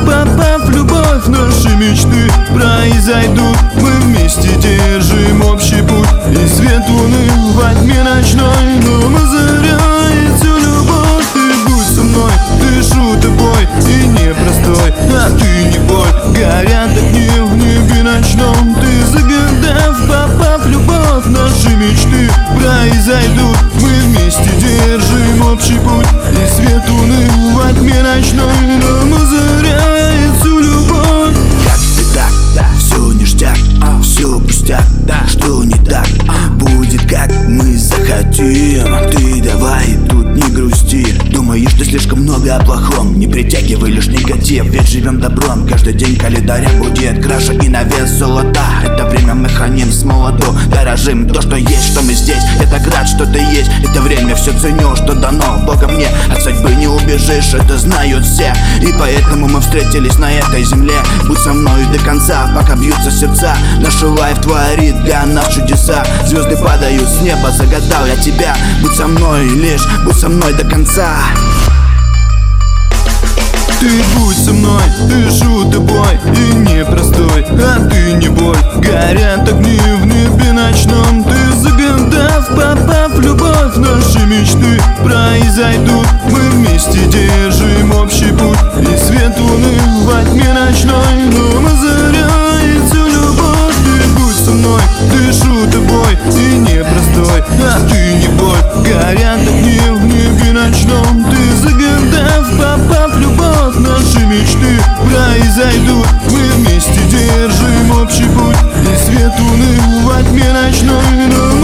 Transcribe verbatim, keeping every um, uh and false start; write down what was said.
попав в любовь, наши мечты произойдут. Мы вместе держим общий путь, и свет луны во тьме ночной. Но мы заряем всю любовь. Ты будь со мной, дышу тобой, и непростой, а ты не боль. Горят огни в небе ночном. Ты загадав, попав в любовь, наши мечты произойдут. Мы вместе держим общий путь, и свет луны во тьме ночной. Но мы заряем всю любовь. Как ты так, да, все ништяк, а, все пустяк, да, что не так, а, будет как мы захотим. Ты давай тут не грусти, думаешь ты слишком много о плохом. Не притягивай лишь негатив, ведь живем добром. Каждый день календаря будет краше и на вес золота. Это время мы храним с молоду, дорожим то, что есть, что мы здесь. Это град, что ты есть, это время все ценю, что дано Богом мне. От судьбы не убежишь, это знают все, и поэтому мы встретились на этой земле. Будь со мной до конца, пока бьются сердца. Наш лайф творит для нас чудеса. Звезды падают с неба, загадал я тебя. Будь со мной лишь, будь со мной до конца. Ты будь со мной, дышу тобой, и непростой, а ты не боль. Горят огни в небе ночном. Ты загадав, попав в любовь, наши мечты произойдут. Мы вместе держим общий путь, и свет луны во тьме ночной. Но мы заряем всю любовь. Ты будь со мной, дышу тобой, и непростой, а ты не боль. Горят огни в небе ночном. Ты загадав, попав в любовь, наши мечты произойдут. Мы вместе держим общий путь, и свет луны во тьме ночной. Но